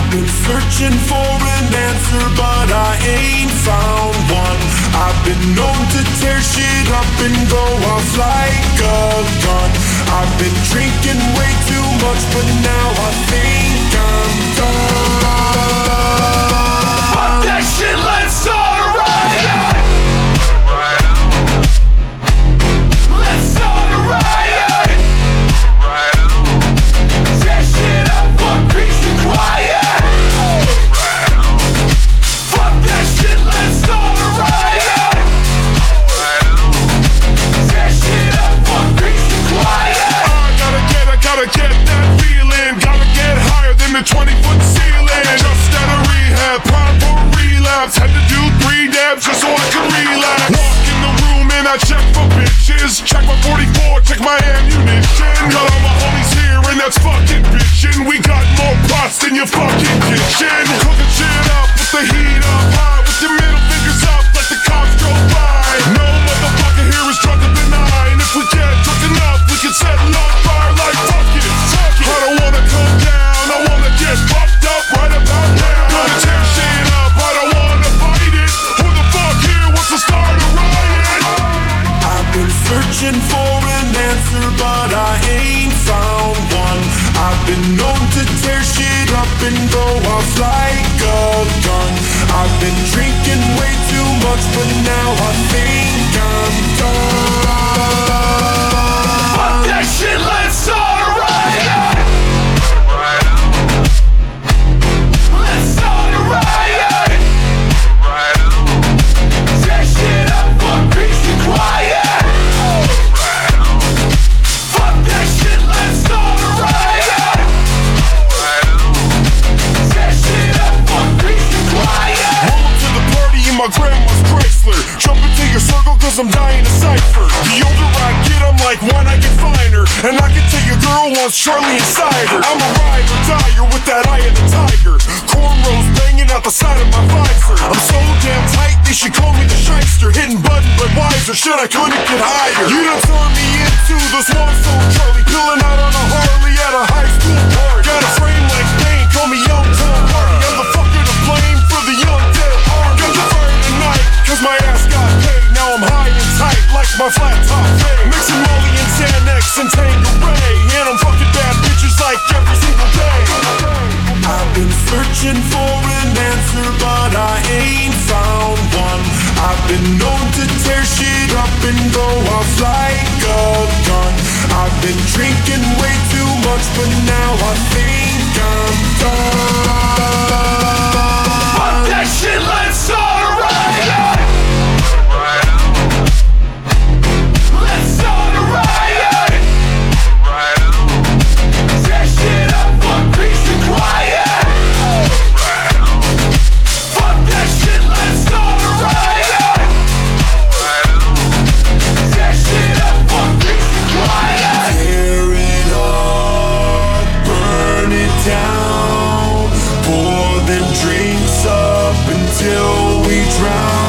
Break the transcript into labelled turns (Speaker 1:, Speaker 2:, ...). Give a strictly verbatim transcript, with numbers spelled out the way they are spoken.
Speaker 1: Been searching for an answer, but I ain't found one. I've been known to tear shit up and go off like a gun. I've been drinking way too much, but now I think I'm done. Fuck that shit, let's start a riot. Let's start a riot. Tear shit up, fuck peace and quiet. Get that feeling, gotta get higher than the twenty foot ceiling. Just out of rehab, prime for a relapse. Had to do three dabs just so I could relax. Walk in the room and I check for bitches. Check my forty-four, check my ammunition. Got all my homies here and that's fucking bitchin'. We got more pots than your fucking kitchen. Cooking shit up with the heat up high, with your middle fingers up like the cops drove by. No motherfucker here is drunker than I. And if we get drunk enough, we can set it on fire like fuck it. I don't wanna come down, I wanna get fucked up right about now. Gonna tear shit up, I don't wanna fight it. Who the fuck here wants to start a riot? I've been searching for an answer, but I ain't found one. I've been known to tear shit up and go off like a gun. I've been drinking way too much, but now I think I'm done. Fuck that shit, let's start a riot. Let's start a riot. Tear shit up, fuck peace and quiet. Fuck that shit, let's start a riot. Tear shit up, fuck peace and quiet. Roll up to the party in my grandma's Chrysler. Jump into your circle cause I'm dying to cipher. The older I get, I'm like, why not get finer? And I can tell your girl wants Charlie inside her. I'm a ride or dyer with that eye of the tiger. Cornrows banging out the side of my visor. I'm so damn tight, they should call me the shyster. Hitting button but wiser, shit I couldn't get higher. You done turned me into the swan soul Charlie. Peeling out on a Harley at a high school party. Got a frame like Bane, call me Young Tom Hardy. I'm the fucker to blame for the young dead army. Got the fire tonight, cause my ass got paid. Now I'm high and tight like my flat top fade. Mixing Molly and Xanax and Tanqueray. And I'm fucking bad bitches like every single day. I've been searching for an answer, but I ain't found one. I've been known to tear shit up and go off like a gun. I've been drinking way too much, but now I think I'm done. Fuck that shit, let's start a riot. Let's start a riot. Tear shit up, fuck peace and quiet. Fuck that shit, let's start a riot. Tear shit up, fuck peace and quiet. Tear it up, burn it down. Pour them drinks up until we drown.